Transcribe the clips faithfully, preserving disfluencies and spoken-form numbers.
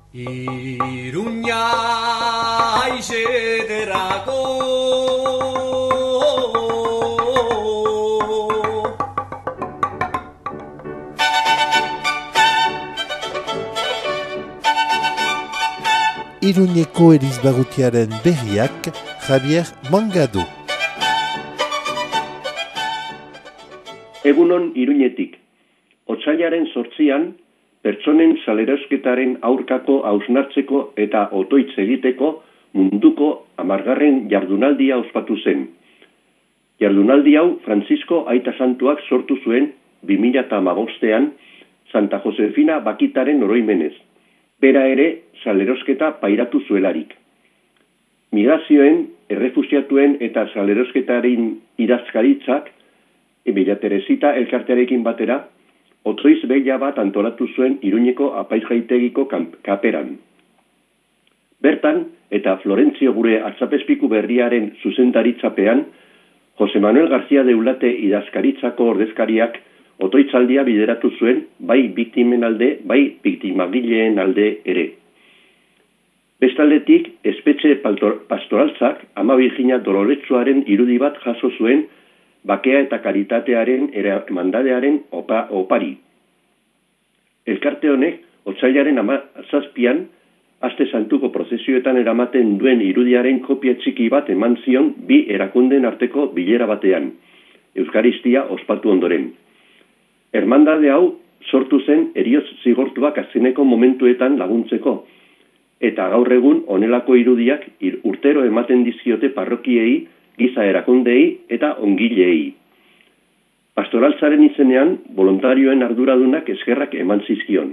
Iruña haizederako Iruñeko erizbarrutiaren berriak Javier Mangado. Egunon Iruñetik. Otsailaren zortzian, pertsonen salerosketaren aurkako hausnartzeko eta otoitz egiteko munduko hamargarren jardunaldia ospatu zen. Jardunaldi hau Francisco Aita Santuak sortu zuen bi mila hamabostean Santa Josefina Bakitaren oroimenez. Bera ere salerosketa pairatu zuelarik. Migrazioen, errefusiatuen eta salerosketaren idazkaritzak Villa Teresita elkartearekin batera otoiz behia bat antolatu zuen Iruñeko apaizgaitegiko kaperan. Bertan, eta Florentzio gure atzapezpiku berriaren zuzendaritzapean, Jose Manuel García de Ulate idazkaritzako ordezkariak otoitzaldia bideratu zuen bai biktimen alde, bai biktimagileen alde ere. Bestaldetik, espetxe pastoraltzak Ama Virginia Doloretsuaren irudi bat jaso zuen bakea eta karitatearen eramandadearen opa, opari. Elkarte honek, otsailaren hamazazpian, aste santuko prozesioetan eramaten duen irudiaren kopia txiki bat eman zion bi erakunden arteko bilera batean, Euskaristia ospatu ondoren. Hermandade hau sortu zen heriotz zigortuak azkeneko momentuetan laguntzeko, eta gaur egun honelako irudiak urtero ematen diziote parrokiei, giza erakundei eta ongileei. Pastoraltzaren izenean, voluntarioen arduradunak eskerrak eman zizkion.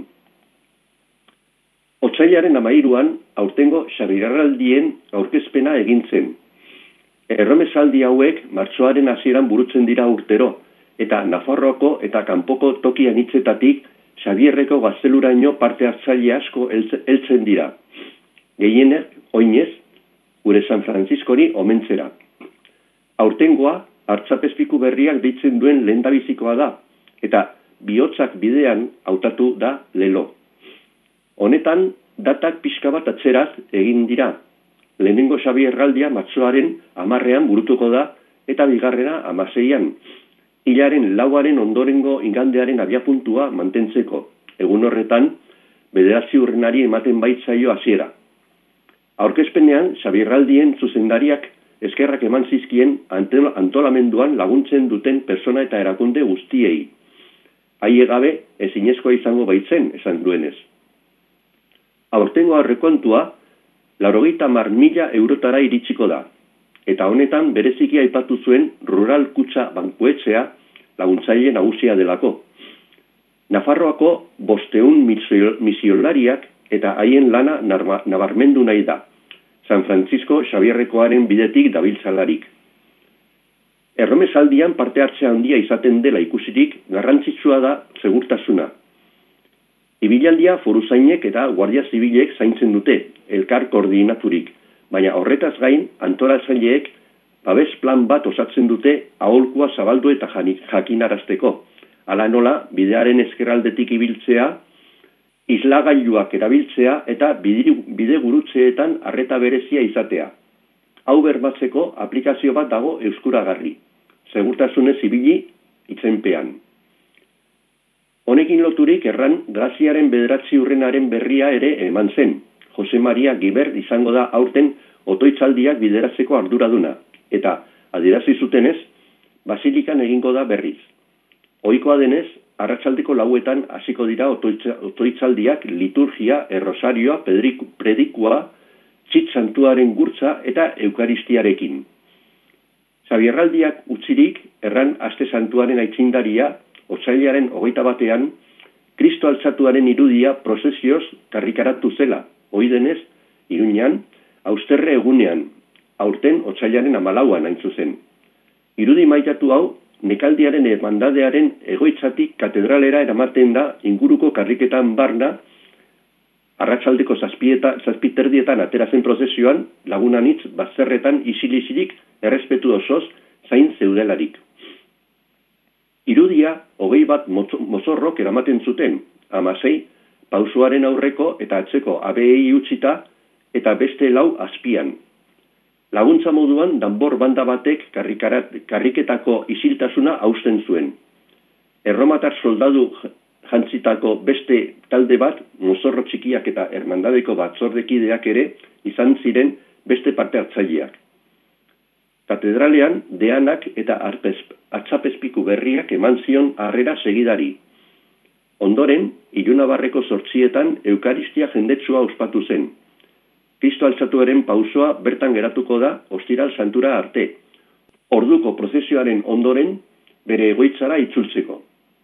Otsailaren hamairuan, aurtengo xabirarraldien aurkezpena egin zen. Erromesaldi hauek martxoaren hasieran burutzen dira urtero, eta Nafarroako eta kanpoko toki anitzetatik Xabierreko gazteluraino parte hartzaile asko heltzen dira. Gehienek, oinez, gure San Franciscori omentzera. Aurtengoa, hartzapezpiku berriak deitzen duen lehendabizikoa da, eta bihotzak bidean hautatu da lelo. Honetan, datak pixka bat atzeraz egin dira. Lehenengo Xabierraldia martxoaren hamarrean burutuko da, eta bigarrena hamaseian. Hilaren lauaren ondorengo ingandearen abiapuntua mantentzeko. Egun horretan, bederatzi urrenari ematen baitzaio hasiera. Aurkezpenean, Xabierraldien zuzendariak eskerrak eman zizkien antolamenduan laguntzen duten persona eta erakunde guztiei. Haie gabe ezinezkoa izango baitzen, esan duenez. Aurtengo aurrekontua, laurogeita hamar mila eurotara iritsiko da, eta honetan bereziki aipatu zuen Rural Kutxa Bankuetzea laguntzaile nagusia delako. Nafarroako bosteun misiolariak eta haien lana nabarmendu nahi da. San Francisco Xabierrekoaren bidetik dabiltzalarik. Erromesaldian parte hartzea handia izaten dela ikusirik garrantzitsua da segurtasuna. Ibilaldia foruzainek eta guardia zibilek zaintzen dute, elkar koordinaturik, baina horretaz gain antolatzaileek babes plan bat osatzen dute aholkua zabaldu eta jakinarazteko. Hala nola, bidearen ezkerraldetik ibiltzea, islagailuak erabiltzea eta bide gurutzeetan arreta berezia izatea. Hau bermatzeko aplikazio bat dago euskuragarri. Segurtasunez ibili itzenpean. Honekin loturik erran Graziaren bederatzi urrenaren berria ere eman zen. Jose Maria Gibert izango da aurten otoitzaldiak bideratzeko arduraduna. Eta, adierazi zutenez, basilikan egingo da berriz. Ohikoa denez, arratsaldeko lauetan hasiko dira otoitzaldiak liturgia, errosarioa, predikua, txit santuaren gurtza eta eukaristiarekin. Xabierraldiak utzirik, erran aste santuaren aitzindaria, otsailaren hogeita batean, Kristo altzatuaren irudia prozesioz karrikaratu zela, ohi denez, Iruñan, austerre egunean, aurten otsailaren hamalauan hain zuzen. Irudi maitatu hau, nekaldiaren emandadearen egoitzatik katedralera eramaten da inguruko karriketan barna, arratsaldeko zazpiterdietan aterazen prozesioan, lagunanitz bazerretan isil-isilik errespetu osoz zain zeudelarik. Irudia, hogei bat mozorrok eramaten zuten, hamasei pausoaren aurreko eta atzeko abeei utzita eta beste lau azpian. Laguntza moduan danbor banda batek karriketako isiltasuna hausten zuen. Erromatar soldadu jantzitako beste talde bat, mozorro txikiak eta hermandadeko batzordekideak ere izan ziren beste parte hartzaileak. Katedralean deanak eta atzapezpiku berriak eman zion harrera segidari. Ondoren, Ilunabarreko zortzietan Eukaristia jendetsua ospatu zen. Kristo altzatuaren pausoa bertan geratuko da ostiral santura arte. Orduko prozesioaren ondoren bere egoitzara itzultzeko.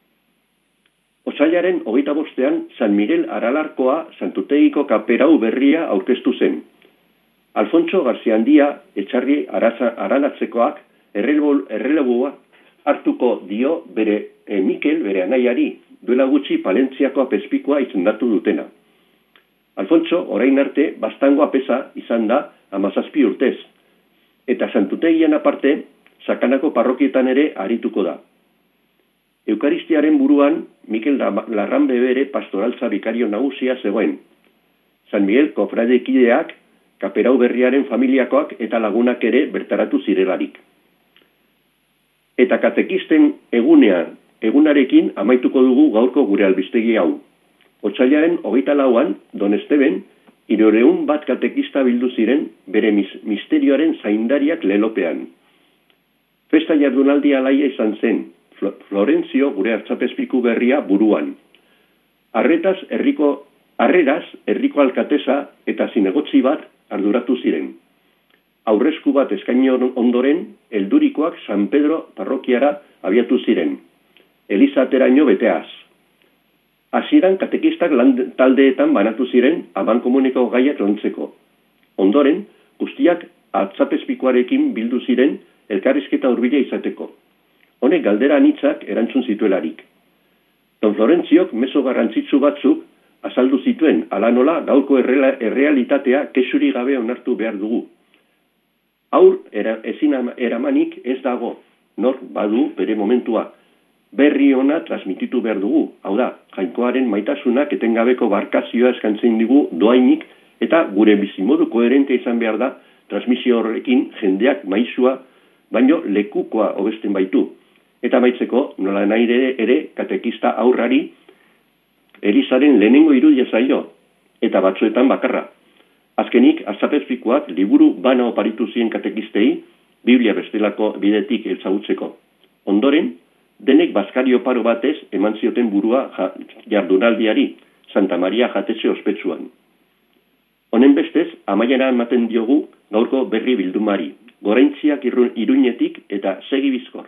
Otsailaren hogeita bostean San Miguel Aralarkoa santutegiko kaperau berria aurkeztu zen. Alfonso Garziandia etxarri aranatzekoak erreleboa hartuko dio bere e, Mikel bere anaiari, duela gutxi Palentziako apezpikoa izendatu dutena. Alfonso orain arte bastango apeza izan da hamazazpi urtez, eta santutegian aparte Sakanako parrokietan ere arituko da. Eukaristiaren buruan Mikel Larranbe bere pastoraltza bikario nagusia zegoen. San Miguel kofradekideak, kaperau berriaren familiakoak eta lagunak ere bertaratu zirelarik. Eta katekisten egunean, egunarekin amaituko dugu gaurko gure albistegi hau. Otsailaren hogeita lauan, Don Esteben, hirureun bat katekista bildu ziren bere misterioaren zaindariak lelopean. Festa jardunaldi alaia izan zen, Florentzio gure hartzapezpiku berria buruan. Arretaz herriko, arreraz herriko alkatesa eta zinegotzi bat arduratu ziren. Aurresku bat eskaini ondoren, heldurikoak San Pedro parrokiara abiatu ziren. Elizateraino beteaz. Hasieran katekistak lan taldeetan banatu ziren abankomuneko gaiak lontzeko. Ondoren, guztiak hartzapezpikuarekin bildu ziren elkarrizketa hurbila izateko. Honek galdera anitzak erantzun zituelarik. Don Florentziok mezo garrantzitsu batzuk azaldu zituen, ala nola gaurko errealitatea kexuri gabe onartu behar dugu. Haur era, ezin eramanik ez dago, nor badu bere momentua. Berri ona transmititu behar dugu, hau da, jainkoaren maitasunak etengabeko barkazioa eskaintzen digu doainik eta gure bizimodu koherente izan behar da transmisio horrekin jendeak maizua, baino lekukoa hobesten baitu. Eta maitzeko, nola nahi ere, ere katekista aurrari Elizaren lehenengo irudia zaio, eta batzuetan bakarra. Azkenik, hartzapezpikuak liburu bana oparitu zien katekistei, Biblia bestelako bidetik ezagutzeko. Ondoren, denek bazkari oparo batez eman zioten burua jardunaldiari, Santa Maria jatetxe ospetsuan. Honen bestez, amaiera ematen diogu gaurko berri bildumari, goraintziak Iruñetik eta segi bizkor.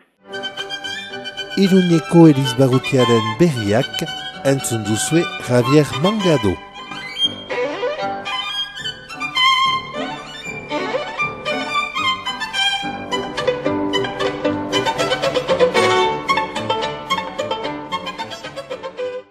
Iruñeko Elizbarrutiaren berriak entzun duzue Javier Mangado.